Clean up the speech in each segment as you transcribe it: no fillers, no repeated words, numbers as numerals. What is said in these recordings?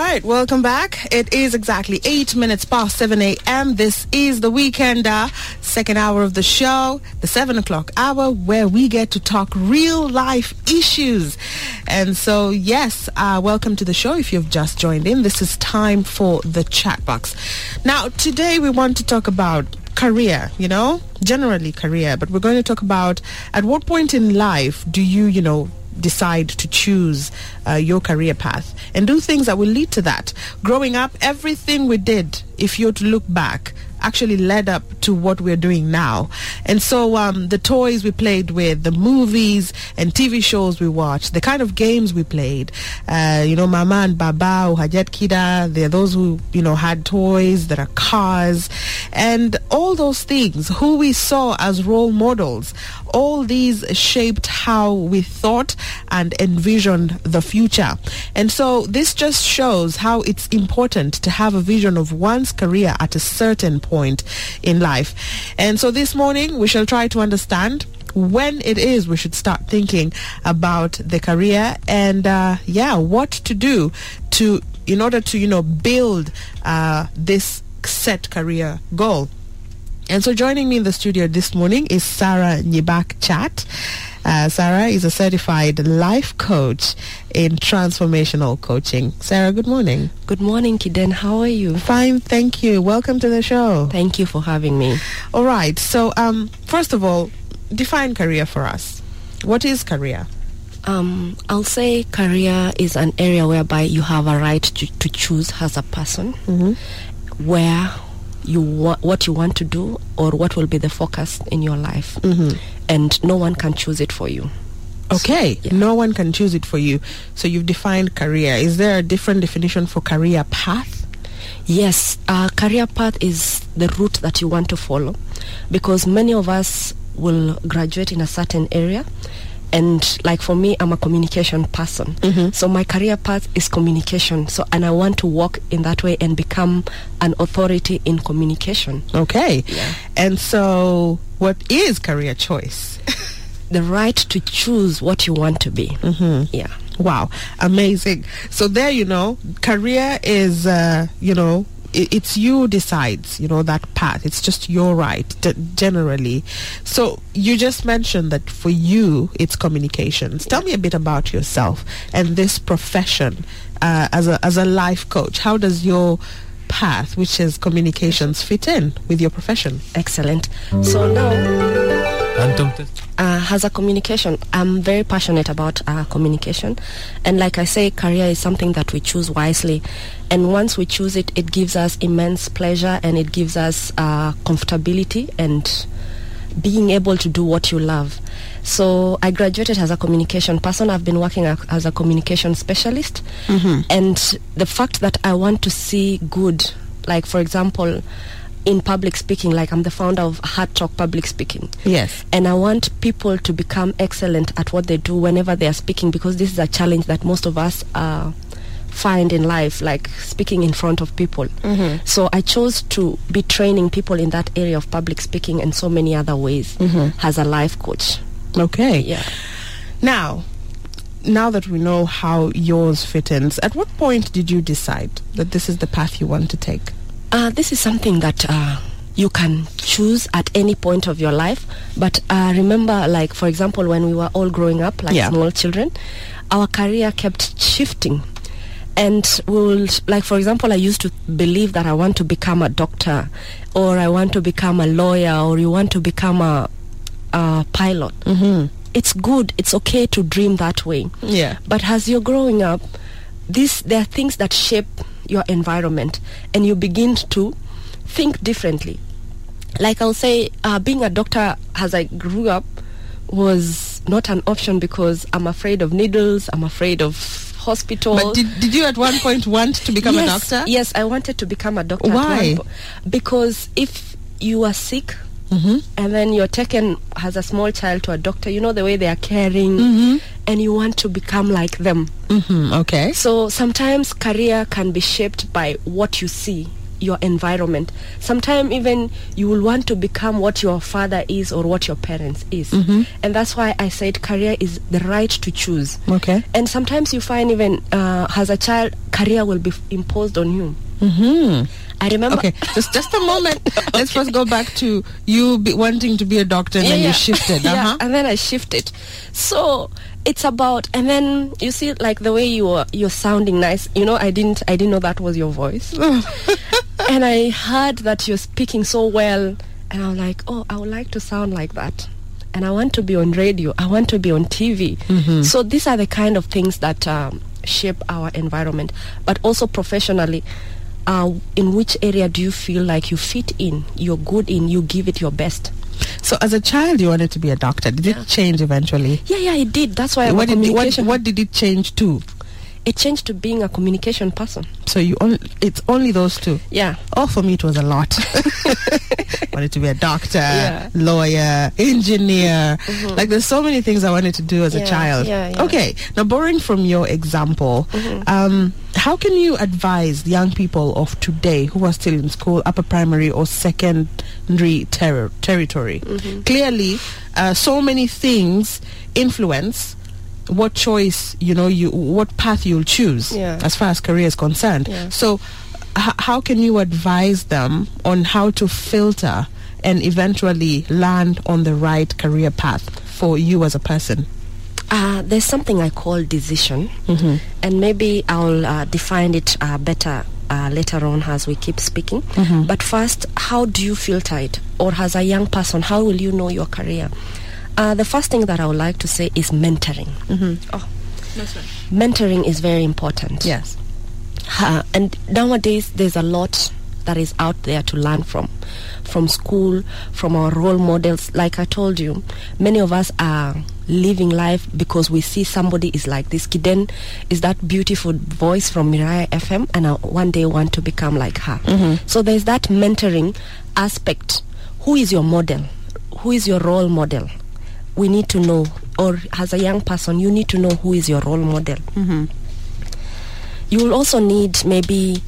right, welcome back. It is exactly 8 minutes past 7 a.m. This is the Weekender, second hour of the show, the 7 o'clock hour, where we get to talk real life issues. And so, yes, welcome to the show. If you've just joined in, this is time for the chat box. Now, today we want to talk about career, generally career, but we're going to talk about at what point in life do you, decide to choose your career path and do things that will lead to that. Growing up, everything we did, if you're to look back, actually led up to what we're doing now. And so the toys we played with, the movies and TV shows we watched, the kind of games we played, Mama and Baba, Hajat Kida, there are those who, had toys, there are cars, and all those things, who we saw as role models, all these shaped how we thought and envisioned the future. And so this just shows how it's important to have a vision of one's career at a certain point in life. And so this morning we shall try to understand when it is we should start thinking about the career and what to do in order to build this set career goal. And so joining me in the studio this morning is Sarah Nyibak Chat. Sarah is a certified life coach in transformational coaching. Sarah, good morning. Good morning, Kiden. How are you? Fine, thank you. Welcome to the show. Thank you for having me. All right. So, first of all, define career for us. What is career? I'll say career is an area whereby you have a right to choose as a person where what you want to do or what will be the focus in your life. And no one can choose it for you. Okay, so, yeah. No one can choose it for you. So you've defined career. Is there a different definition for career path? Yes, career path is the route that you want to follow, because many of us will graduate in a certain area. And like for me, I'm a communication person. So my career path is communication. And I want to walk in that way and become an authority in communication. Okay. Yeah. And so what is career choice? The right to choose what you want to be. Yeah. Wow. Amazing. So there, career is, it's you decides, that path. It's just your right, generally. So you just mentioned that for you, it's communications. Tell me a bit about yourself and this profession as a life coach. How does your path, which is communications, fit in with your profession? Excellent. So now, as a communication, I'm very passionate about communication. And like I say, career is something that we choose wisely. And once we choose it, it gives us immense pleasure and it gives us comfortability and being able to do what you love. So I graduated as a communication person. I've been working as a communication specialist. And the fact that I want to see good, like for example, in public speaking, like I'm the founder of Heart Talk Public Speaking. Yes. And I want people to become excellent at what they do whenever they are speaking, because this is a challenge that most of us find in life, like speaking in front of people. So I chose to be training people in that area of public speaking and so many other ways as a life coach. Okay. Yeah. Now that we know how yours fit in, at what point did you decide that this is the path you want to take? This is something that you can choose at any point of your life. But remember, like, for example, when we were all growing up, like small children, our career kept shifting. And like, for example, I used to believe that I want to become a doctor, or I want to become a lawyer, or you want to become a pilot. It's good. It's okay to dream that way. Yeah. But as you're growing up, there are things that shape your environment, and you begin to think differently. Like I'll say, being a doctor as I grew up was not an option because I'm afraid of needles, I'm afraid of hospital. But did you at one point want to become a doctor? Yes, I wanted to become a doctor. Why? Because if you are sick and then you're taken as a small child to a doctor, you know the way they are caring, and you want to become like them. Okay. So sometimes career can be shaped by what you see your environment. Sometimes even you will want to become what your father is or what your parents is. And that's why I said career is the right to choose. Okay. And sometimes you find even as a child, career will be imposed on you. I remember. Okay, just a moment. Let's first go back to you wanting to be a doctor, and then you shifted. Yeah, and then I shifted. So it's about, and then you see, like the way you're sounding nice. You know, I didn't know that was your voice, and I heard that you're speaking so well, and I was like, oh, I would like to sound like that. And I want to be on radio. I want to be on TV. So these are the kind of things that shape our environment, but also professionally. In which area do you feel like you fit in, you're good in, you give it your best? So as a child, you wanted to be a doctor. Did it change eventually? Yeah, it did. That's why what did it change to? It changed to being a communication person. So it's only those two? Yeah. Oh, for me it was a lot. Wanted to be a doctor, lawyer, engineer. Like there's so many things I wanted to do as a child. Okay, now borrowing from your example, how can you advise young people of today who are still in school, upper primary or secondary territory? Clearly, so many things influence what choice, what path you'll choose as far as career is concerned. So how can you advise them on how to filter and eventually land on the right career path for you as a person? There's something I call decision, and maybe I'll define it better later on as we keep speaking. But first, how do you filter it? Or as a young person, how will you know your career? The first thing that I would like to say is mentoring. That's right. Mentoring is very important. Yes. And nowadays, there's a lot that is out there to learn from school, from our role models. Like I told you, many of us are living life because we see somebody is like this. Kiden is that beautiful voice from Mirai FM, and I one day want to become like her. So there's that mentoring aspect. Who is your model? Who is your role model? We need to know, or as a young person, you need to know who is your role model. You will also need maybe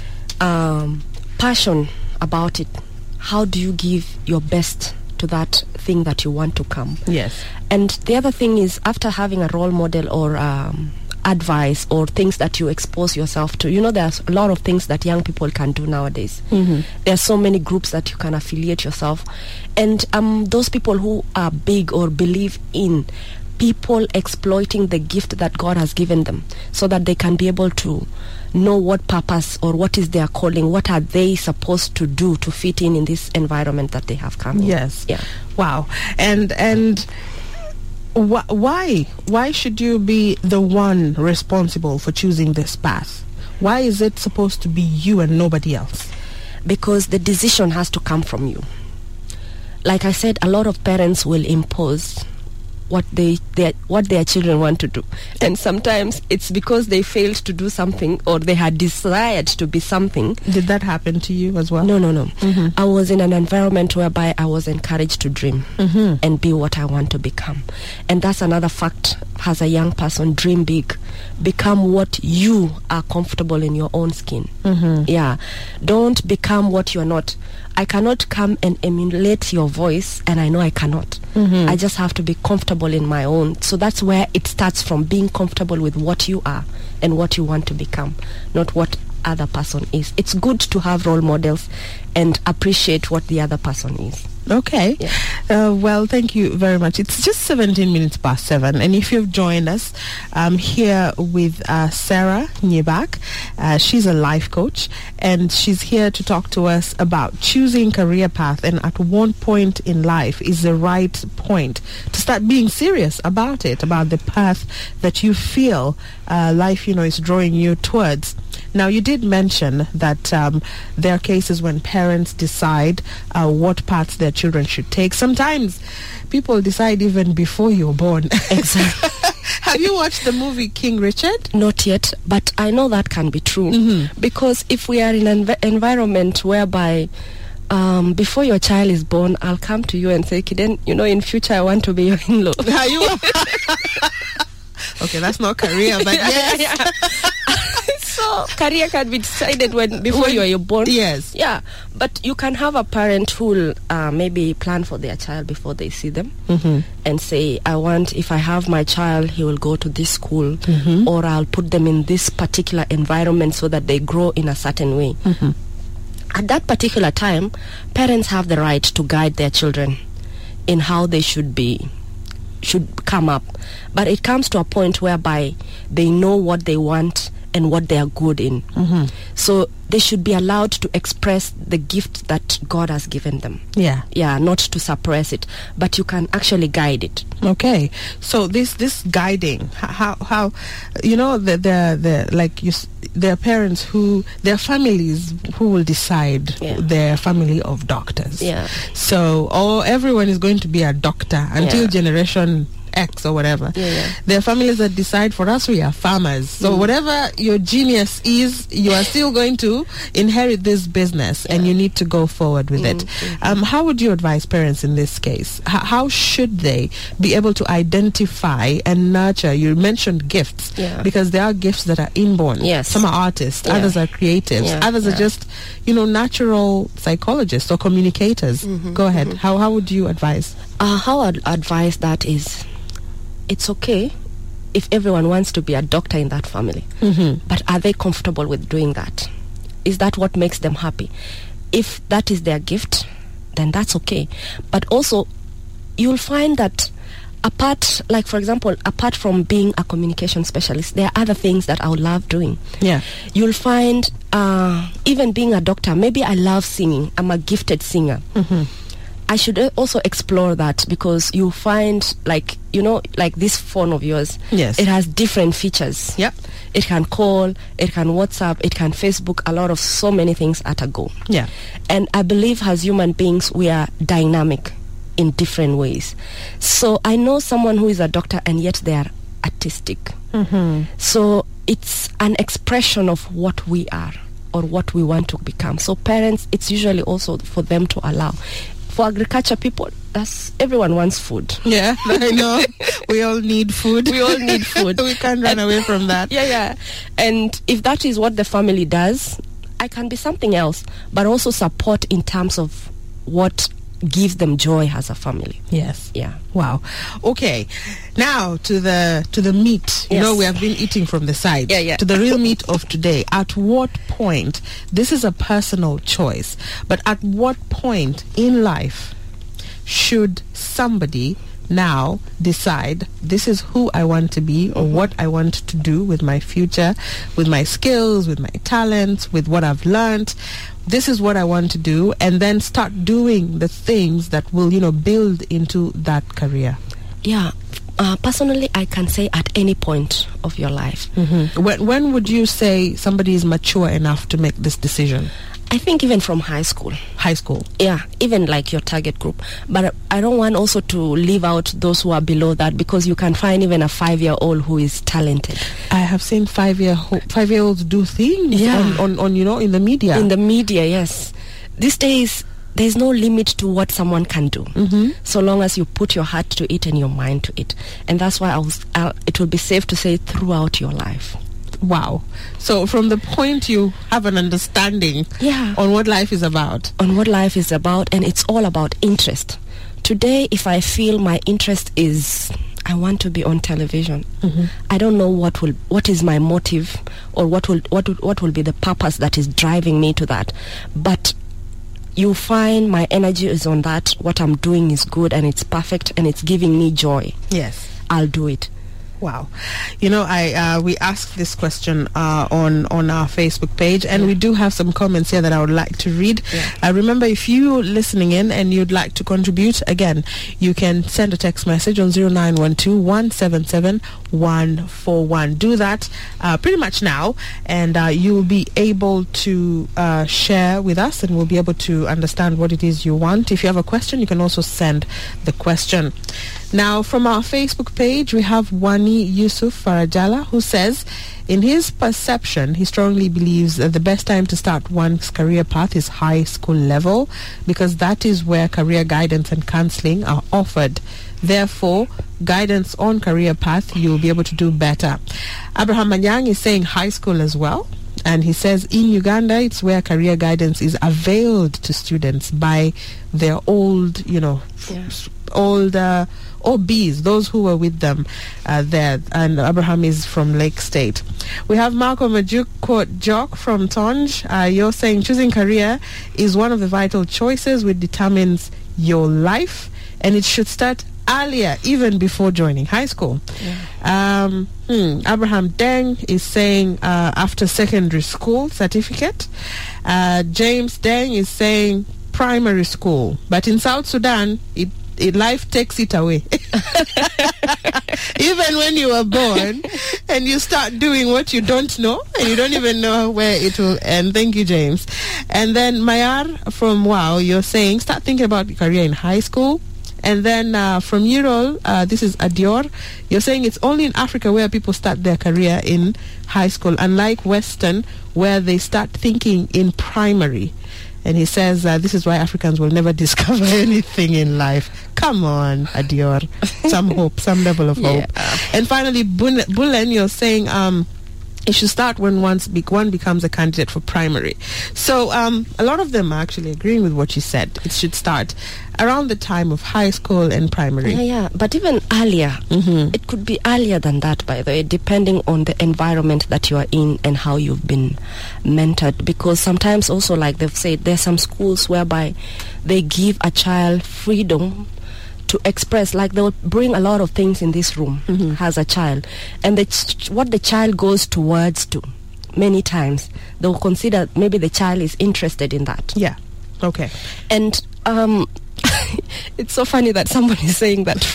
passion about it. How do you give your best to that thing that you want to come? Yes. And the other thing is, after having a role model or advice or things that you expose yourself to, there's a lot of things that young people can do nowadays. There are so many groups that you can affiliate yourself, and those people who are big or believe in people exploiting the gift that God has given them, so that they can be able to know what purpose or what is their calling, what are they supposed to do to fit in this environment that they have come in. Yes. Yeah. Wow. And why should you be the one responsible for choosing this path? Why is it supposed to be you and nobody else? Because the decision has to come from you. Like I said, a lot of parents will impose what their children want to do, and sometimes it's because they failed to do something or they had desired to be something. Did that happen to you as well? No. I was in an environment whereby I was encouraged to dream and be what I want to become, and that's another fact. As a young person, dream big, become what you are comfortable in your own skin. Don't become what you're not. I cannot come and emulate your voice, and I know I cannot. I just have to be comfortable in my own. So that's where it starts from, being comfortable with what you are and what you want to become, not what other person is. It's good to have role models and appreciate what the other person is. Okay. Yeah. Well, thank you very much. It's just 17 minutes past 7. And if you've joined us, I'm here with Sarah Nyebak. She's a life coach, and she's here to talk to us about choosing career path, and at one point in life is the right point to start being serious about it, about the path that you feel life, is drawing you towards. Now, you did mention that there are cases when parents decide what paths their children should take. Sometimes people decide even before you're born. Exactly. Have you watched the movie King Richard? Not yet, but I know that can be true. Because if we are in an environment whereby before your child is born, I'll come to you and say, Kiden, in future I want to be your in-law. Are you? Okay, that's not career, but yes. So career can be decided before you're born. Yes. Yeah. But you can have a parent who will maybe plan for their child before they see them and say, if I have my child, he will go to this school, or I'll put them in this particular environment so that they grow in a certain way. At that particular time, parents have the right to guide their children in how they should come up. But it comes to a point whereby they know what they want and what they are good in. So they should be allowed to express the gift that God has given them. Yeah, not to suppress it, but you can actually guide it. Okay, so this guiding, how there are parents there are families who will decide their family of doctors. Yeah. So everyone is going to be a doctor until generation X or whatever. There are families that decide for us we are farmers. So whatever your genius is, you are still going to inherit this business and you need to go forward with it. How would you advise parents in this case? How should they be able to identify and nurture? You mentioned gifts because there are gifts that are inborn. Yes. Some are artists, others are creatives, others are just natural psychologists or communicators. Go ahead. How would you advise? How I'd advise that is, it's okay if everyone wants to be a doctor in that family, but are they comfortable with doing that? Is that what makes them happy? If that is their gift, then that's okay. But also, you'll find that apart from being a communication specialist, there are other things that I would love doing. Yeah. You'll find, even being a doctor, maybe I love singing. I'm a gifted singer. I should also explore that, because you find like this phone of yours, yes, it has different features. Yep. It can call, it can WhatsApp, it can Facebook, so many things at a go. Yeah. And I believe as human beings, we are dynamic in different ways. So I know someone who is a doctor and yet they are artistic. So it's an expression of what we are or what we want to become. So parents, it's usually also for them to allow. For agriculture people, everyone wants food. Yeah, I know. We all need food. We all need food. We can't run away from that. Yeah. And if that is what the family does, I can be something else, but also support in terms of what gives them joy as a family. Yes. Yeah. Wow. Okay. Now to the meat. Yes. We have been eating from the side. Yeah. To the real meat of today. At what point, this is a personal choice, but at what point in life should somebody now decide this is who I want to be or what I want to do with my future, with my skills, with my talents, with what I've learned? This is what I want to do, and then start doing the things that will, build into that career. Yeah. Personally, I can say at any point of your life. When would you say somebody is mature enough to make this decision? I think even from high school. High school? Yeah, even like your target group. But I don't want also to leave out those who are below that, because you can find even a 5-year-old who is talented. I have seen 5-year-olds do things on in the media. In the media, yes. These days, there's no limit to what someone can do, so long as you put your heart to it and your mind to it. And that's why it will be safe to say throughout your life. Wow. So from the point you have an understanding on what life is about. On what life is about, and it's all about interest. Today, if I feel my interest is I want to be on television, I don't know what is my motive, or what will be the purpose that is driving me to that. But you find my energy is on that. What I'm doing is good and it's perfect and it's giving me joy. Yes. I'll do it. Wow. We asked this question on our Facebook page, and we do have some comments here that I would like to read. Remember, if you're listening in and you'd like to contribute, again, you can send a text message on 0912-177-141. Do that pretty much now, and you'll be able to share with us, and we'll be able to understand what it is you want. If you have a question, you can also send the question. Now, from our Facebook page, we have Wani Yusuf Farajala, who says, in his perception, he strongly believes that the best time to start one's career path is high school level, because that is where career guidance and counseling are offered. Therefore, guidance on career path, you'll be able to do better. Abraham Manyang is saying high school as well. And he says in Uganda, it's where career guidance is availed to students by their old, older OBs, those who were with them there. And Abraham is from Lake State. We have Malcolm Jock from Tonge. You're saying choosing career is one of the vital choices which determines your life, and it should start earlier, even before joining high school. Abraham Deng is saying after secondary school certificate. James Deng is saying primary school, but in South Sudan life takes it away. Even when you were born and you start doing what you don't know and you don't even know where it will end. Thank you, James. And then Mayar from Wow, you're saying start thinking about your career in high school. And then from Ural, this is Adior, you're saying it's only in Africa where people start their career in high school, unlike Western where they start thinking in primary. And he says this is why Africans will never discover anything in life. Come on, Adior. Some hope, some level of hope. And finally, Bulen, you're saying it should start when one becomes a candidate for primary. So a lot of them are actually agreeing with what you said. It should start around the time of high school and primary. Yeah, but even earlier. It could be earlier than that, by the way, depending on the environment that you are in and how you've been mentored. Because sometimes also, like they've said, there's some schools whereby they give a child freedom to express, like they'll bring a lot of things in this room as a child, and what the child goes towards to, many times they'll consider maybe the child is interested in that. Yeah. Okay. And it's so funny that somebody is saying that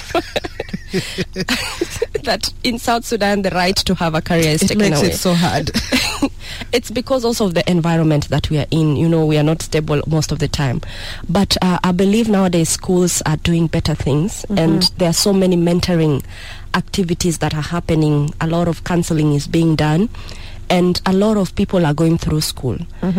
that in South Sudan the right to have a career is taken away. It makes it so hard. It's because also of the environment that we are in. We are not stable most of the time. But I believe nowadays schools are doing better things, and there are so many mentoring activities that are happening. A lot of counseling is being done, and a lot of people are going through school.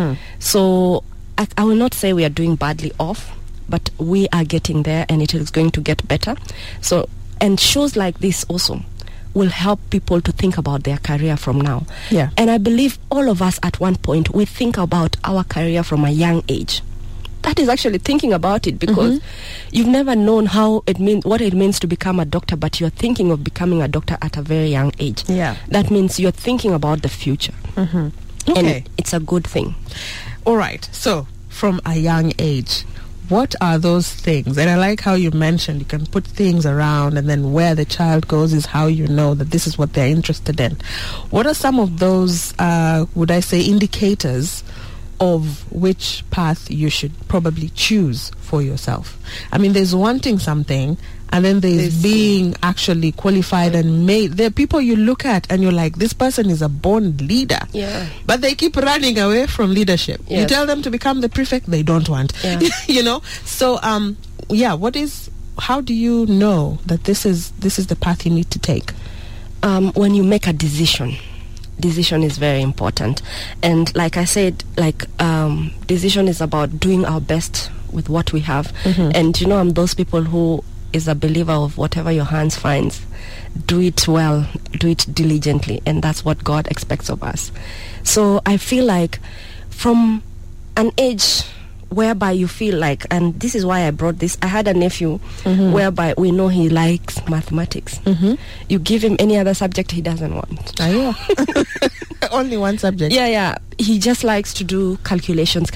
So I will not say we are doing badly off, but we are getting there, and it is going to get better. So, and shows like this also will help people to think about their career from now. Yeah. And I believe all of us at one point, we think about our career from a young age. That is actually thinking about it, because you've never known what it means to become a doctor, but you're thinking of becoming a doctor at a very young age. Yeah. That means you're thinking about the future. Okay. And it's a good thing. All right. So, from a young age, what are those things? And I like how you mentioned you can put things around, and then where the child goes is how you know that this is what they're interested in. What are some of those, would I say, indicators of which path you should probably choose for yourself? I mean, there's wanting something, and then there's being actually qualified and made. There are people you look at and you're like, this person is a born leader. Yeah. But they keep running away from leadership. Yes. You tell them to become the prefect, they don't want. Yeah. So how do you know that this is the path you need to take? When you make a decision is very important. And like I said, decision is about doing our best with what we have. And I'm those people who is a believer of whatever your hands finds, do it well, do it diligently, and that's what God expects of us. So I feel like from an age whereby you feel like, and this is why I brought this, I had a nephew whereby we know he likes mathematics. You give him any other subject he doesn't want. Only one subject. Yeah. He just likes to do calculations.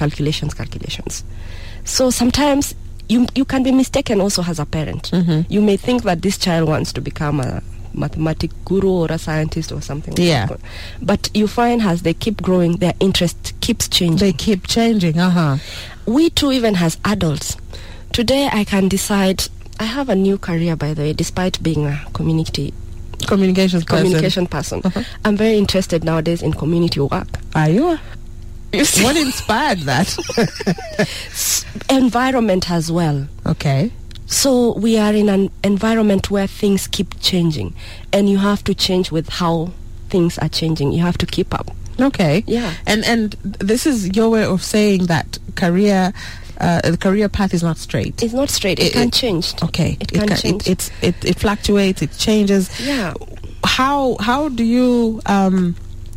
So sometimes you can be mistaken also as a parent. You may think that this child wants to become a mathematic guru or a scientist or something. Yeah. Like that. But you find as they keep growing, their interest keeps changing. They keep changing. We too, even as adults, today I can decide, I have a new career, by the way, despite being a communication person. I'm very interested nowadays in community work. Are you? What inspired that? Environment as well. Okay. So we are in an environment where things keep changing, and you have to change with how things are changing. You have to keep up. Okay. Yeah. And this is your way of saying that the career path is not straight. It's not straight. It can change. Okay. It can change. It fluctuates. It changes. Yeah. How do you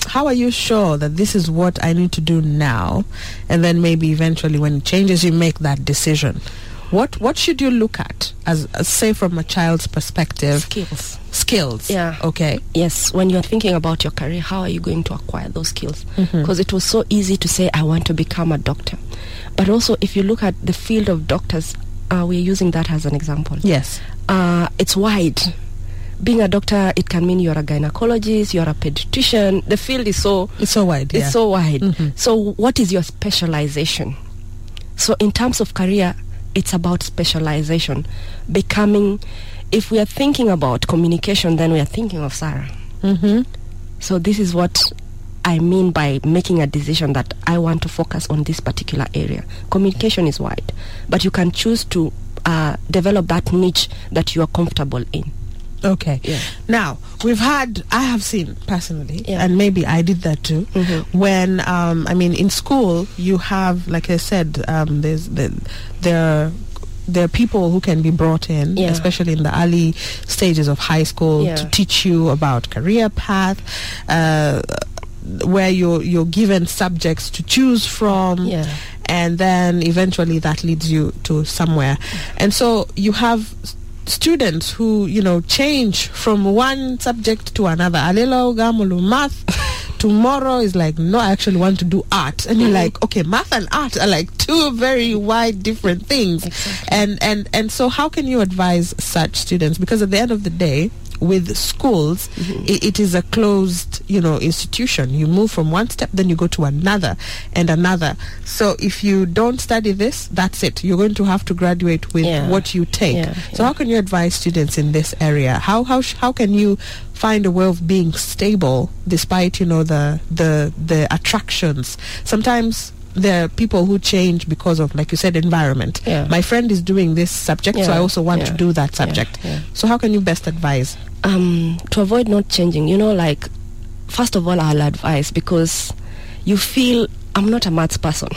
how are you sure that this is what I need to do now, and then maybe eventually when it changes, you make that decision? What should you look at as say from a child's perspective? Skills. Yeah. Okay. Yes. When you're thinking about your career, how are you going to acquire those skills? Because it was so easy to say, I want to become a doctor. But also, if you look at the field of doctors, we're using that as an example. Yes. It's wide. Being a doctor, it can mean you're a gynecologist, you're a pediatrician. The field is so... It's so wide, It's so wide. So what is your specialization? So in terms of career, it's about specialization. Becoming... If we are thinking about communication, then we are thinking of Sarah. So this is what I mean by making a decision that I want to focus on this particular area. Communication is wide, but you can choose to develop that niche that you are comfortable in. Okay. Yeah. Now, I have seen personally, and maybe I did that too, when, in school, you have, like I said, there are people who can be brought in, especially in the early stages of high school, to teach you about career path, where you're given subjects to choose from, and then eventually that leads you to somewhere. And so you have students who, change from one subject to another. Alelo gamulu math. Tomorrow is like, no, I actually want to do art. And you're like, okay, math and art are like two very wide different things. Exactly. And so how can you advise such students? Because at the end of the day, with schools, it is a closed, institution. You move from one step, then you go to another and another. So if you don't study this, that's it. You're going to have to graduate with what you take. So how can you advise students in this area? How can you find a way of being stable despite, the attractions? Sometimes there are people who change because of, like you said, environment. My friend is doing this subject, so I also want to do that subject. So how can you best advise? To avoid not changing, first of all, I'll advise, because you feel I'm not a maths person.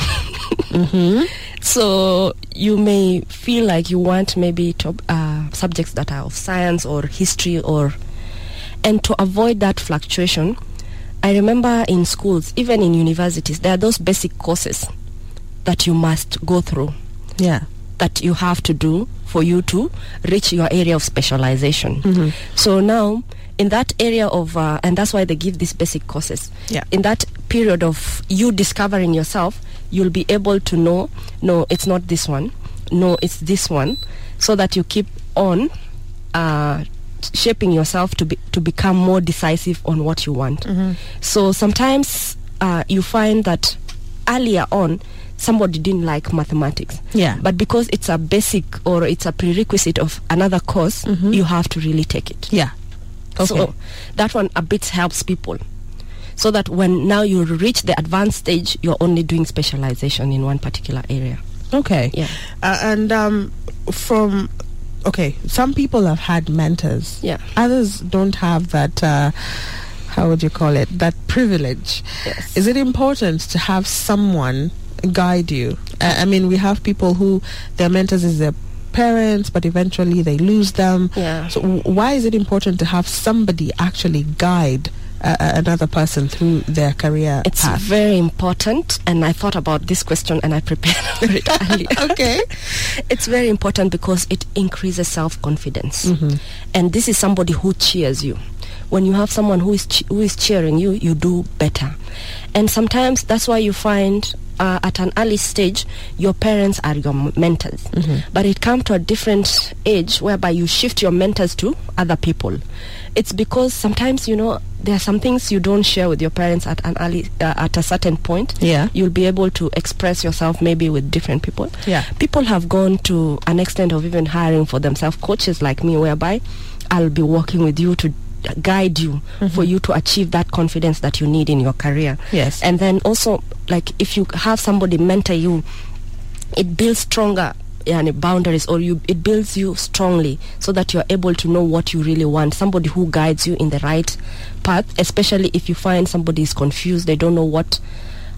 So you may feel like you want maybe subjects that are of science or history, and to avoid that fluctuation, I remember in schools, even in universities, there are those basic courses that you must go through. That you have to do for you to reach your area of specialization. So now, in that area of, and that's why they give these basic courses. In that period of you discovering yourself, you'll be able to know, no, it's not this one, no, it's this one, so that you keep on shaping yourself to become more decisive on what you want. So sometimes you find that earlier on, somebody didn't like mathematics. But because it's a basic or it's a prerequisite of another course, you have to really take it. So that one a bit helps people. So that when now you reach the advanced stage, you're only doing specialization in one particular area. Some people have had mentors. Others don't have that, how would you call it, that privilege. Is it important to have someone guide you? We have people who their mentors is their parents, but eventually they lose them. So why is it important to have somebody actually guide another person through their career path? It's very important, and I thought about this question and I prepared for it earlier. It's very important because it increases self-confidence. And this is somebody who cheers you. When you have someone who is cheering you, you do better. And sometimes that's why you find at an early stage, your parents are your mentors. But it comes to a different age whereby you shift your mentors to other people. It's because sometimes, there are some things you don't share with your parents at a certain point. You'll be able to express yourself maybe with different people. People have gone to an extent of even hiring for themselves coaches like me, whereby I'll be working with you to guide you for you to achieve that confidence that you need in your career. And then also, like, if you have somebody mentor you, it builds stronger boundaries, or it builds you strongly so that you're able to know what you really want. Somebody who guides you in the right path, especially if you find somebody is confused, they don't know what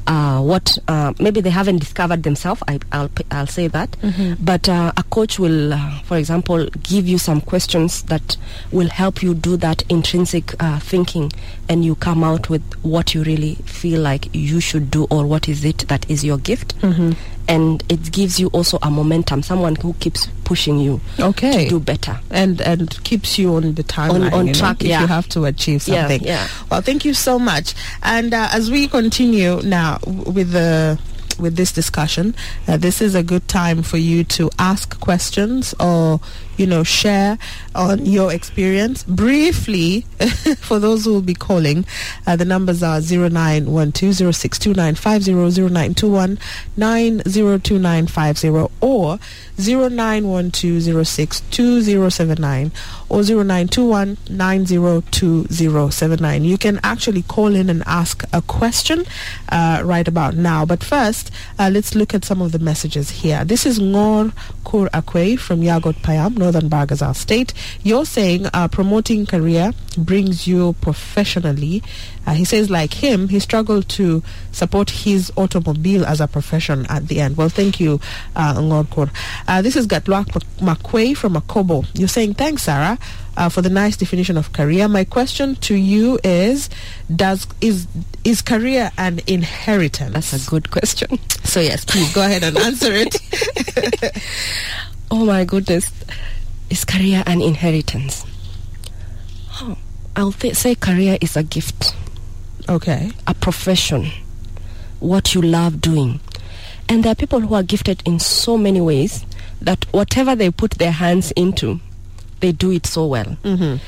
what maybe they haven't discovered themselves. I'll say that. But a coach will, for example, give you some questions that will help you do that intrinsic thinking, and you come out with what you really feel like you should do, or what is it that is your gift. And it gives you also a momentum, someone who keeps pushing you to do better, and keeps you on the timeline, on track, if you have to achieve something. Well, thank you so much. And as we continue now with this discussion, this is a good time for you to ask questions or share on your experience briefly. For those who will be calling, the numbers are 0912062950, 0921902950, or 0912062079, or 0921902079. You can actually call in and ask a question right about now. But first, let's look at some of the messages here. This is Ngor Kur Akwe from Yagot Payam, Northern Bargazal State. You're saying promoting career brings you professionally. He says, like him, he struggled to support his automobile as a profession at the end. Well, thank you, Ngor Kur. This is Gatluak Makwe from Akobo. You're saying, thanks, Sarah, for the nice definition of career. My question to you is career an inheritance? That's a good question. So yes, please go ahead and answer it. Oh my goodness. Is career an inheritance? I'll say career is a gift. Okay. A profession. What you love doing. And there are people who are gifted in so many ways that whatever they put their hands into, they do it so well.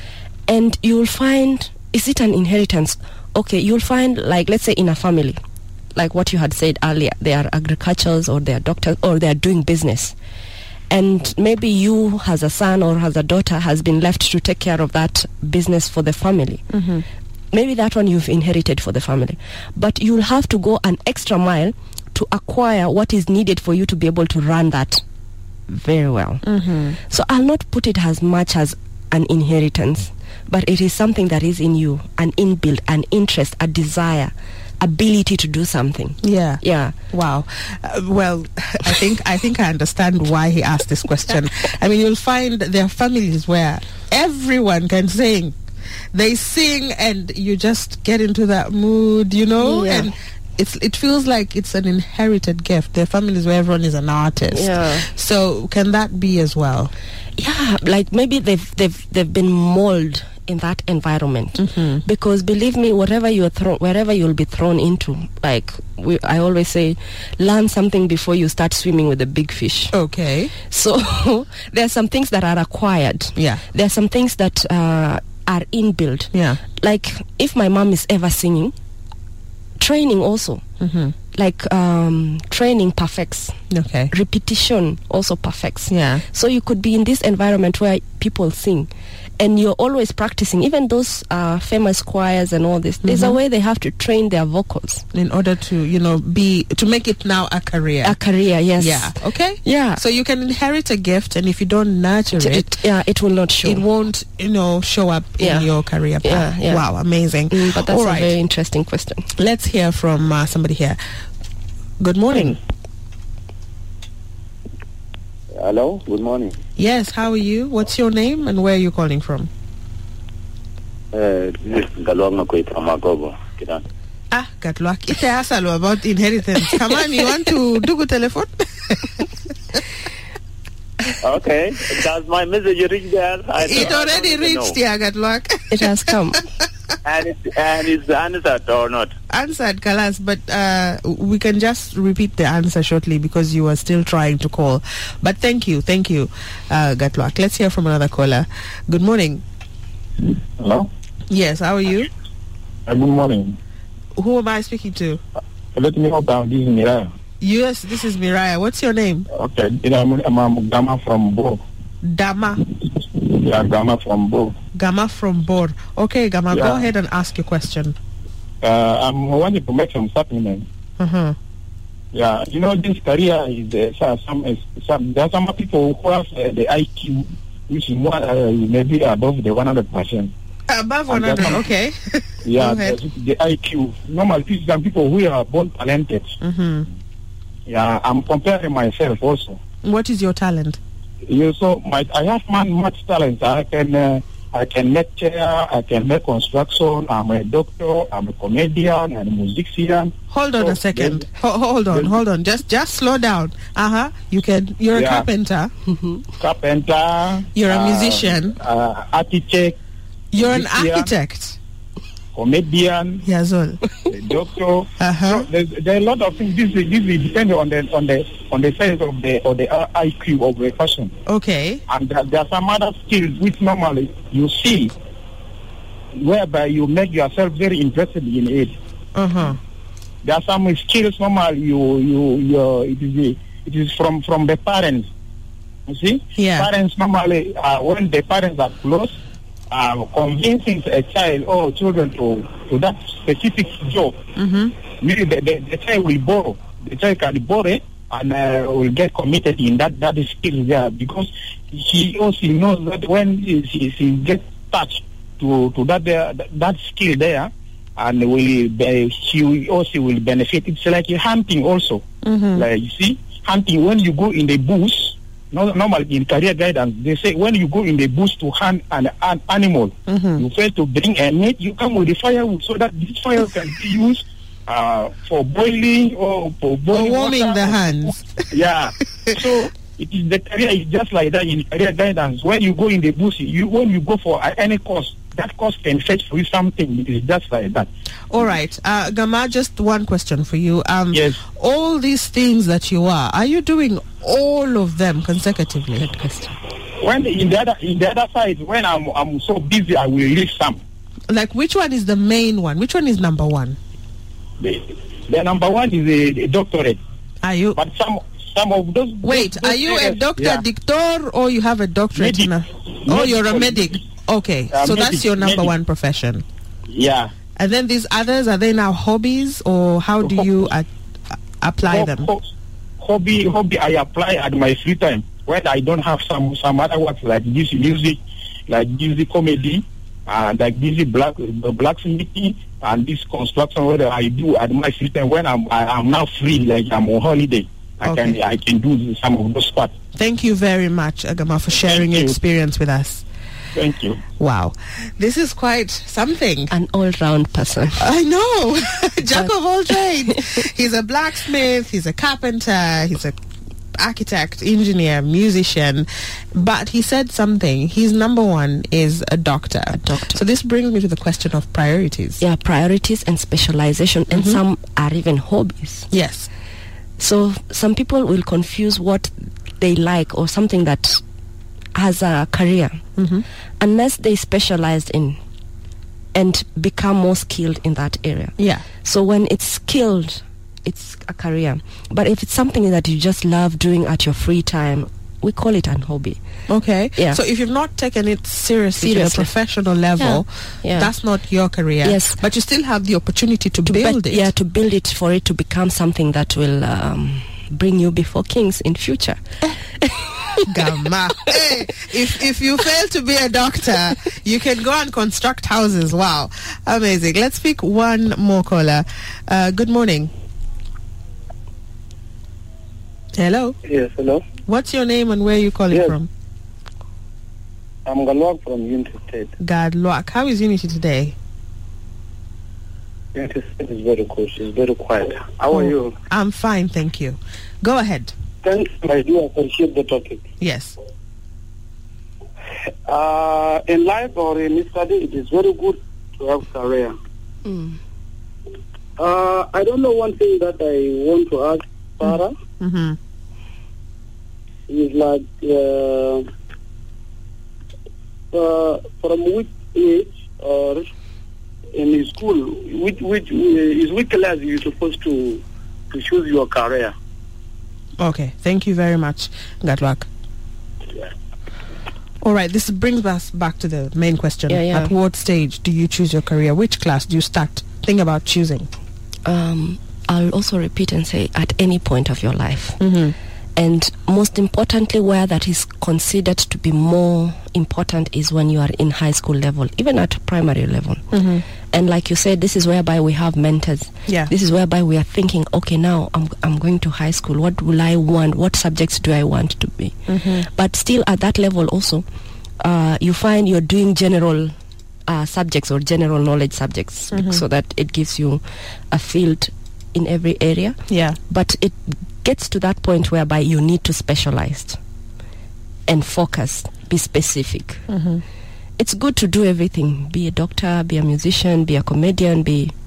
And you'll find, is it an inheritance? Okay, you'll find, like, let's say in a family, like what you had said earlier, they are agriculturists, or they are doctors, or they are doing business. And maybe you, as a son or as a daughter, has been left to take care of that business for the family. Maybe that one you've inherited for the family. But you'll have to go an extra mile to acquire what is needed for you to be able to run that very well. So I'll not put it as much as an inheritance, but it is something that is in you, an inbuilt, an interest, a desire, ability to do something. Yeah. Wow. Well, I think I understand why he asked this question. I mean, you'll find there are families where everyone can sing. They sing and you just get into that mood, and it feels like it's an inherited gift. There are families where everyone is an artist. So can that be as well? Yeah, like maybe they've been molded in that environment, because believe me, wherever you'll be thrown into, like I always say, learn something before you start swimming with the big fish. Okay. So there are some things that are acquired. There are some things that are inbuilt. Like if my mom is ever singing, training also. Like training perfects. Okay. Repetition also perfects. So you could be in this environment where people sing, and you're always practicing. Even those famous choirs and all this, there's a way they have to train their vocals in order to, to make it now a career. A career, yes. Yeah. Okay. Yeah. So you can inherit a gift, and if you don't nurture it, it will not show. It won't, show up in your career path. Wow, amazing. But that's a very interesting question. Let's hear from somebody here. Good morning. Hello, good morning. Yes, how are you? What's your name and where are you calling from? This is Gatluak Makwe from Akobo. Gatluak. Ite asalo about inheritance. Come on, you want to do good telephone? Okay. Does my message reach there? It already reached here, Gatluak. It has come. And it's answered or not? Answered, Kalas, but we can just repeat the answer shortly because you are still trying to call. But thank you, Gatluak. Let's hear from another caller. Good morning. Hello? Yes, how are you? Good morning. Who am I speaking to? Let me know, this is Miraya. Yes, this is Miraya. What's your name? Okay, I'm Gama from Bo. Dama? Yeah, Gama from Bo. Gama from Bor. Okay, Gama, go ahead and ask your question. I wanted to make some supplement. Yeah, this career is there are some people who have the IQ which is more maybe above the 100%. Above 100, okay. Yeah, the IQ. Normally, some people who are born talented. Mm-hmm. Yeah, I'm comparing myself also. What is your talent? Yeah, so I have much talent. I can lecture, I can make construction, I'm a doctor, I'm a comedian, and a musician. Hold on a second. Hold on. Just slow down. You're a carpenter. Carpenter. You're a musician. Architect. You're an architect. Comedian. Yes, all. Doctor. So there are a lot of things. This is depending on the size of the IQ of the person. Okay. And there are some other skills which normally you see, whereby you make yourself very interested in it. There are some skills normally it is from the parents. You see? Yeah. Parents normally when the parents are close, convincing a child or children to that specific job. Maybe the child will borrow. The child can borrow and will get committed in that skill there, because he also knows that when he gets touched to that skill there, and he also will benefit. It's like hunting also. Like you see, hunting, when you go in the bush. Normally in career guidance, they say when you go in the bush to hunt an animal, you fail to bring a net, you come with the firewood, so that this fire can be used for boiling or for warming the hands. Yeah. So it is the career is just like that in career guidance. When you go in the bush, when you go for any course, that course can fetch for you something. It is just like that. All right. Gama, just one question for you. Yes. All these things that you are you doing all of them consecutively? Good question. When in the other side, when I'm so busy, I will leave some. Like, which one is the main one? Which one is number one? The number one is a doctorate. Are you? But some of those. Wait, those are you a doctor, yeah. doctor, or you have a doctorate? You're a medic. Okay, so medic, that's your number one profession. Yeah. And then these others, are they now hobbies, or how do you apply them? Hobby I apply at my free time when I don't have some other works like this music, like this comedy, like this blacksmithing and this construction. What I do at my free time when I'm now free, like I'm on holiday. I can do some of those parts. Thank you very much, Agama, for sharing your experience with us. Thank you. Wow. This is quite something. An all-round person. I know. Jack of all trades. He's a blacksmith, he's a carpenter, he's an architect, engineer, musician. But he said something. His number one is a doctor. So this brings me to the question of priorities. Yeah, priorities and specialization. And some are even hobbies. Yes. So some people will confuse what they like or something that has a career unless they specialized in and become more skilled in that area. Yeah. So when it's skilled, it's a career. But if it's something that you just love doing at your free time, we call it an hobby. Okay. Yeah. So if you've not taken it seriously to a professional level, that's not your career. Yes. But you still have the opportunity to build it. Yeah, to build it for it to become something that will bring you before kings in future. Gamma. Hey, if you fail to be a doctor, you can go and construct houses. Wow. Amazing. Let's pick one more caller. Good morning. Hello. Yes, hello. What's your name and where are you calling from? I'm Galwak from Unity State. Galwak. How is Unity today? Unity State is very cool. She's very quiet. How are you? I'm fine, thank you. Go ahead. Thanks. I do appreciate the topic. Yes. In life or in study, it is very good to have career. I don't know one thing that I want to ask Sarah. Is like from which age or in school, which class you're supposed to choose your career? Okay, thank you very much, Gatwak. All right, this brings us back to the main question. At what stage do you choose your career? Which class do you start think about choosing? I'll also repeat and say at any point of your life. And most importantly, where that is considered to be more important is when you are in high school level, even at primary level. Mm-hmm. And like you said, this is whereby we have mentors. Yeah. This is whereby we are thinking, okay, now I'm going to high school. What will I want? What subjects do I want to be? Mm-hmm. But still at that level also, you find you're doing general subjects or general knowledge subjects, Mm-hmm. so that it gives you a field in every area. Yeah. But it gets to that point whereby you need to specialize and focus, be specific. Mm-hmm. It's good to do everything, be a doctor, be a musician, be a comedian,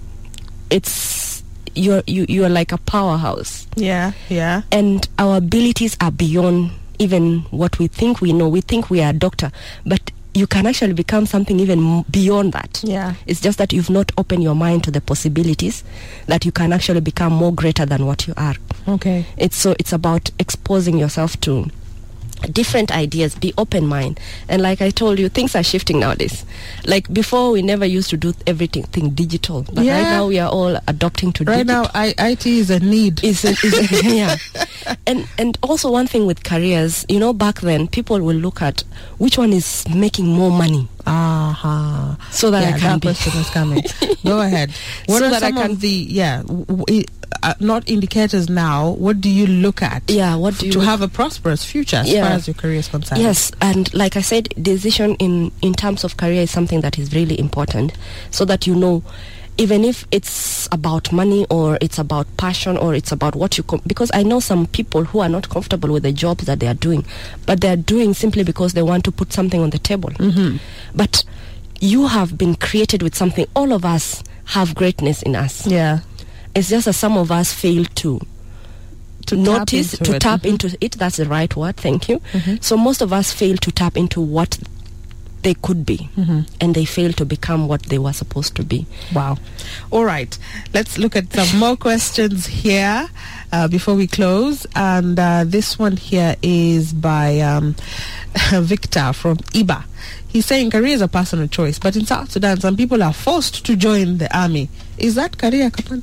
you're like a powerhouse. Yeah, yeah. And our abilities are beyond even what we think we know. We think we are a doctor, but you can actually become something even beyond that. Yeah. It's just that you've not opened your mind to the possibilities that you can actually become more greater than what you are. Okay. It's about exposing yourself to different ideas, be open mind. And like I told you, things are shifting nowadays. Like before, we never used to do everything digital, but Yeah. right now we are all adopting to Right digital. now, IT is a need. Yeah. And also one thing with careers, back then people will look at which one is making more money. Uh-huh. So that I can that be. question is coming. Go ahead. What So are that I some can- of the not indicators now? What do you look at? Yeah, what do you to look- have a prosperous future as Yeah. far as your career is concerned? Yes, and like I said, decision in terms of career is something that is really important, so that even if it's about money or it's about passion or it's about what because I know some people who are not comfortable with the jobs that they are doing, but they are doing simply because they want to put something on the table. Mm-hmm. But you have been created with something. All of us have greatness in us. Yeah. It's just that some of us fail to notice, tap into it. tap Mhm. into it. That's the right word. Thank you. Mm-hmm. So most of us fail to tap into what they could be, Mm-hmm. and they fail to become what they were supposed to be. Wow. All right. Let's look at some more questions here before we close. And this one here is by Victor from Iba. He's saying career is a personal choice, but in South Sudan, some people are forced to join the army. Is that career, Kapan?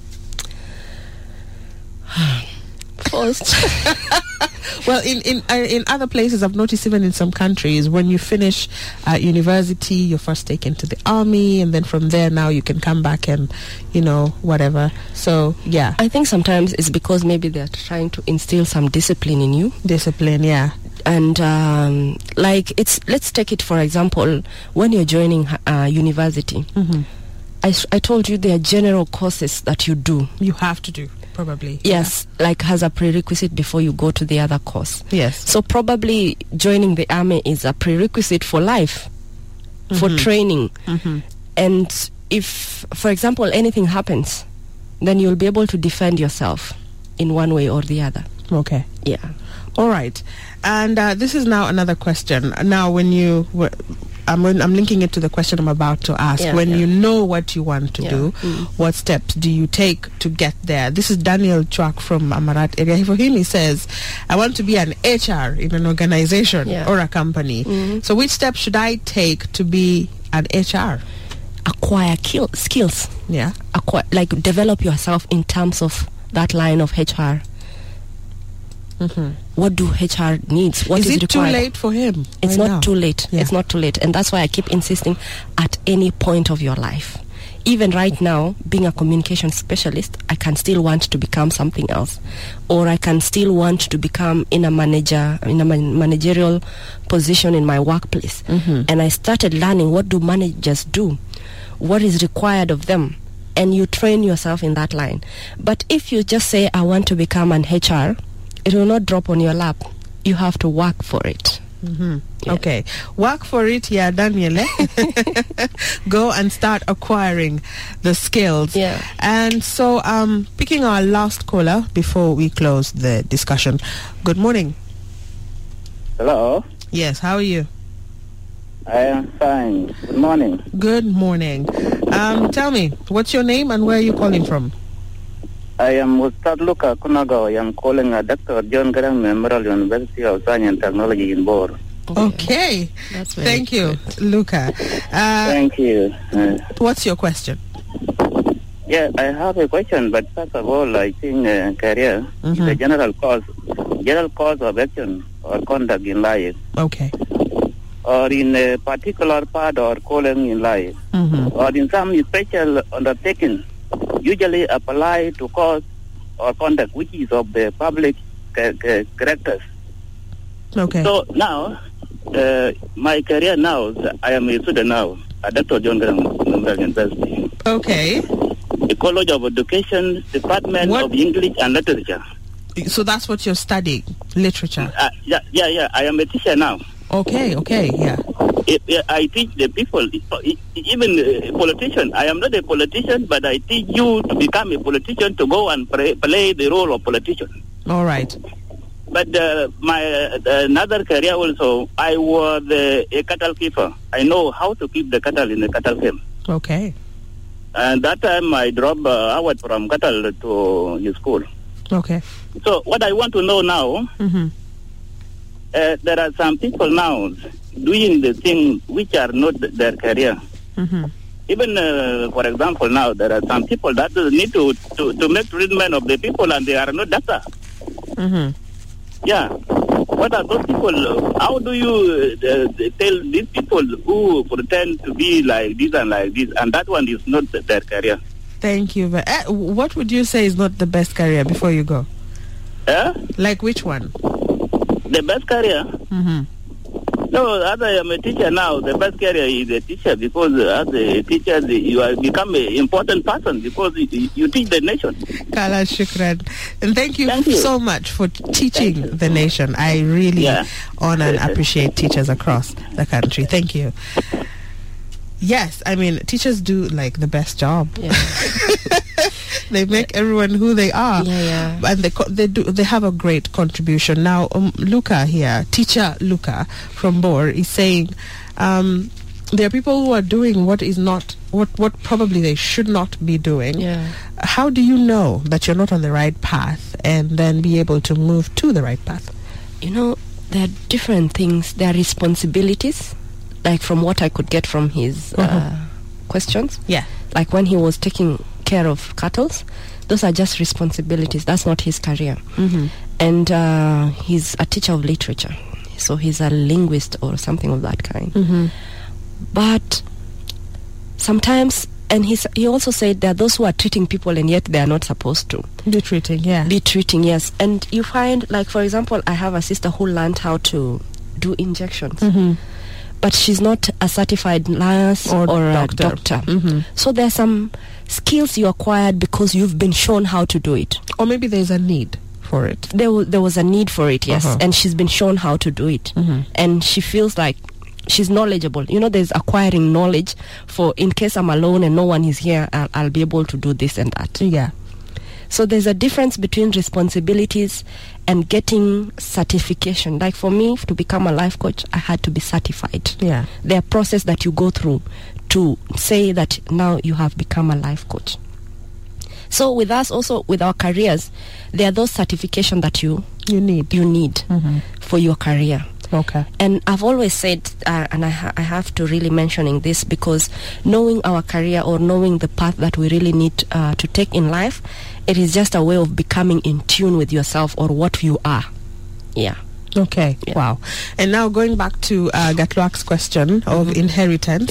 Forced. Well, in other places, I've noticed even in some countries, when you finish university, you're first taken to the army, and then from there now you can come back and, whatever. So, yeah. I think sometimes it's because maybe they're trying to instill some discipline in you. Discipline, yeah. And let's take it for example, when you're joining university. Mm-hmm. I told you there are general courses that you do. You have to do, probably. Yes, like as a prerequisite before you go to the other course. Yes. So probably joining the army is a prerequisite for life, for training. Mm-hmm. And if, for example, anything happens, then you'll be able to defend yourself in one way or the other. Okay. Yeah. All right. And this is now another question. Now, when I'm linking it to the question I'm about to ask. Yeah, when yeah. you know what you want to Yeah. do, what steps do you take to get there? This is Daniel Chwak from Amarat area. For him, he says, I want to be an HR in an organization Yeah. or a company. So which steps should I take to be an HR? Acquire skills. Yeah. Develop yourself in terms of that line of HR. What do HR needs? What is it required? too late for him? It's right not now? too late. Yeah. It's not too late. And that's why I keep insisting at any point of your life. Even right now, being a communication specialist, I can still want to become something else. Or I can still want to become in a managerial position in my workplace. And I started learning, what do managers do? What is required of them? And you train yourself in that line. But if you just say, I want to become an HR, it will not drop on your lap. You have to work for it. Yeah. Okay. Work for it, yeah, Daniel. Go and start acquiring the skills. Yeah. And so, picking our last caller before we close the discussion. Good morning. Hello. Yes, how are you? I am fine. Good morning. Good morning. Tell me, what's your name and where are you calling from? I am Ustad Luka Kunago. I am calling Dr. John Garang Memorial University of Science and Technology in Bor. Okay. That's very Thank you, good. Luca. Thank you. What's your question? Yeah, I have a question, but first of all, I think career is a general cause. general course of action or conduct in life. Okay. Or in a particular part or calling in life. Or in some special undertaking, usually apply to course or conduct which is of the public characters. Okay. So now, my career now, I am a student now at Dr. John Graham Memorial University. Okay. The College of Education, Department of English and Literature. So that's what you're studying, literature? Yeah. I am a teacher now. Okay, yeah. I teach the people, even a politician. I am not a politician, but I teach you to become a politician, to go and play the role of politician. All right. But my another career also, I was a cattle keeper. I know how to keep the cattle in the cattle camp. Okay. And that time I dropped out from cattle to the school. Okay. So what I want to know now, there are some people now doing the things which are not their career. Even, for example, now there are some people that need to make treatment of the people and they are not doctor. Yeah. What are those people? How do you tell these people who pretend to be like this and that one is not their career? Thank you. What would you say is not the best career before you go? Like which one? The best career? No, as I am a teacher now, the best career is a teacher, because as a teacher, you have become an important person because you teach the nation. Kala Shukran. And thank you so much for teaching the nation. I really honor and appreciate teachers across the country. Thank you. Yes, I mean, teachers do like the best job. Yeah. They make everyone who they are. Yeah. And they have a great contribution. Now, Luca here, teacher Luca from Bor, is saying there are people who are doing what is not, what probably they should not be doing. Yeah. How do you know that you're not on the right path and then be able to move to the right path? You know, there are different things. There are responsibilities, like from what I could get from his questions. Yeah. Like when he was taking care of cattle, those are just responsibilities. That's not his career. And he's a teacher of literature, so he's a linguist or something of that kind. But sometimes, and he also said there are those who are treating people and yet they are not supposed to be treating. Yes. And you find, like, for example, I have a sister who learned how to do injections, but she's not a certified nurse or a doctor. So there's some skills you acquired because you've been shown how to do it, or maybe there's a need for it. There was a need for it, yes. And she's been shown how to do it, and she feels like she's knowledgeable. You know, there's acquiring knowledge for, in case I'm alone and no one is here, I'll be able to do this and that. Yeah. So there's a difference between responsibilities and getting certification. Like for me, to become a life coach, I had to be certified. Yeah. There are process that you go through to say that now you have become a life coach. So with us also, with our careers, there are those certifications that you need for your career. Okay. And I've always said, and I have to really mentioning this, because knowing our career or knowing the path that we really need to take in life, it is just a way of becoming in tune with yourself or what you are. Yeah. Okay. Yeah. Wow. And now going back to Gatluak's question of inheritance.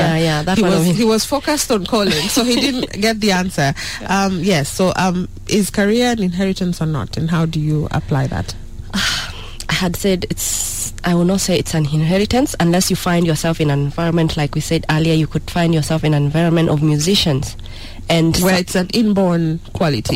He was focused on calling, so he didn't get the answer. Yes. So is career an inheritance or not? And how do you apply that? I had said I will not say it's an inheritance unless you find yourself in an environment, like we said earlier, you could find yourself in an environment of musicians. And where it's an inborn quality,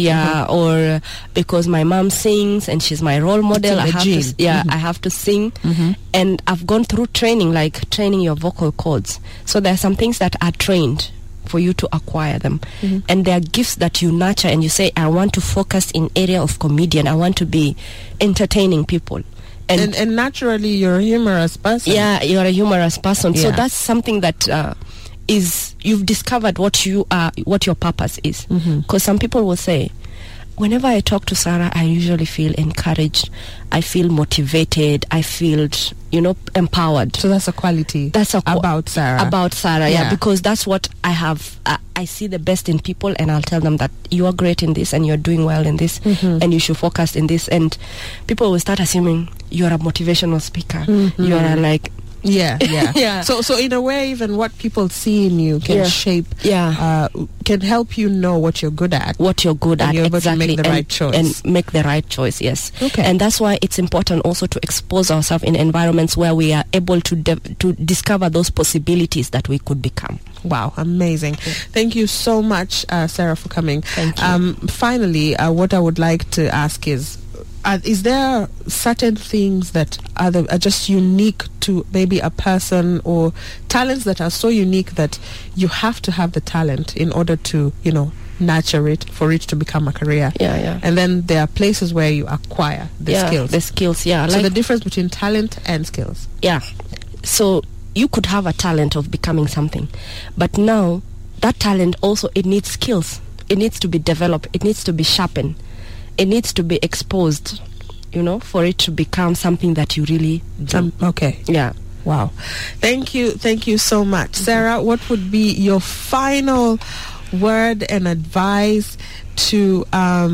or because my mom sings and she's my role model, I have to sing. And I've gone through training, like training your vocal cords. So there are some things that are trained for you to acquire them, and there are gifts that you nurture, and you say, I want to focus in area of comedian, I want to be entertaining people. And naturally you're a humorous person. Yeah, you're a humorous person. So that's something that is, you've discovered what you are, what your purpose is. Because some people will say, whenever I talk to Sarah, I usually feel encouraged. I feel motivated. I feel, empowered. So that's a quality. That's about Sarah. About Sarah, yeah, because that's what I have. I see the best in people, and I'll tell them that you are great in this, and you're doing well in this, and you should focus in this. And people will start assuming you're a motivational speaker. You are like. Yeah. So in a way, even what people see in you can shape, can help you know what you're good at. What you're good at, you're able exactly, to make the right choice. And make the right choice, yes. Okay. And that's why it's important also to expose ourselves in environments where we are able to discover those possibilities that we could become. Wow, amazing. Yeah. Thank you so much, Sarah, for coming. Thank you. Finally, what I would like to ask is there certain things that are just unique to maybe a person, or talents that are so unique that you have to have the talent in order to, nurture it for it to become a career? Yeah. And then there are places where you acquire the skills. The skills, yeah. So the difference between talent and skills. Yeah. So you could have a talent of becoming something, but now that talent also, it needs skills. It needs to be developed. It needs to be sharpened. It needs to be exposed, for it to become something that you really do. Okay. Yeah. Wow. Thank you so much. Sarah, what would be your final word and advice to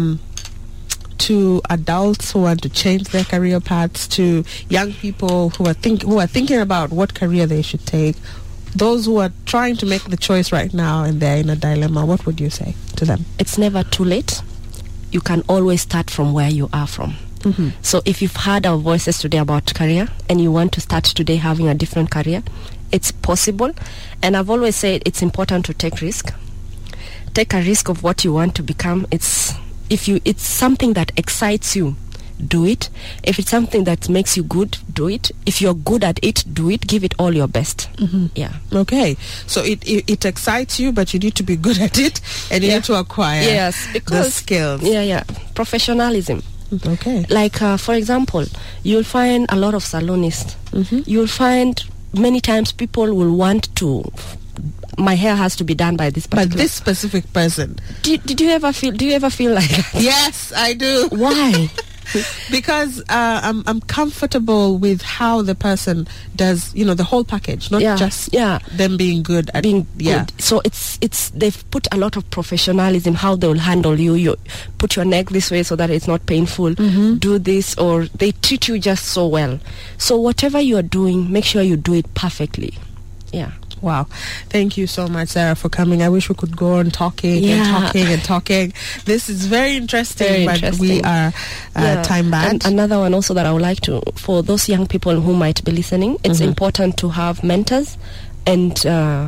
adults who want to change their career paths, to young people who are thinking about what career they should take, those who are trying to make the choice right now and they're in a dilemma? What would you say to them? It's never too late. You can always start from where you are from. So if you've heard our voices today about career and you want to start today having a different career, it's possible. And I've always said it's important to take risk. Take a risk of what you want to become. It's something that excites you, do it. If it's something that makes you good, do it. If you're good at it, do it. Give it all your best. Yeah. Okay. So it excites you, but you need to be good at it, and you need to acquire the skills. Yeah. Professionalism. Okay. Like, for example, you'll find a lot of salonists. You'll find many times people will want to... My hair has to be done by this particular... By this specific person. Do you ever feel like that? Yes, I do. Why? Because I'm comfortable with how the person does, the whole package, not just them being good at good. So it's they've put a lot of professionalism, how they will handle you. You put your neck this way so that it's not painful. Do this, or they treat you just so well. So whatever you are doing, make sure you do it perfectly. Yeah. Wow. Thank you so much, Sarah, for coming. I wish we could go on talking and talking. This is very interesting, but we are time bound. And another one also that I would like to, for those young people who might be listening, it's important to have mentors and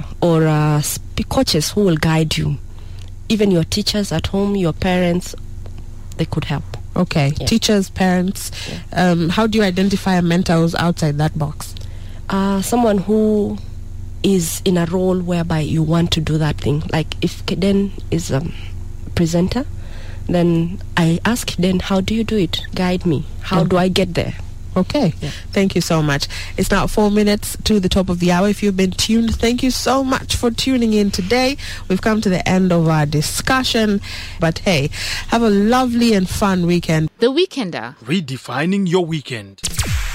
or coaches who will guide you. Even your teachers at home, your parents, they could help. Okay. Yeah. Teachers, parents. Yeah. How do you identify a mentor who's outside that box? Someone who is in a role whereby you want to do that thing. Like if Keden is a presenter, then I ask Keden, how do you do it? Guide me. How do I get there? Okay. Yeah. Thank you so much. It's now 4 minutes to the top of the hour. If you've been tuned, thank you so much for tuning in today. We've come to the end of our discussion. But hey, have a lovely and fun weekend. The Weekender. Redefining your weekend.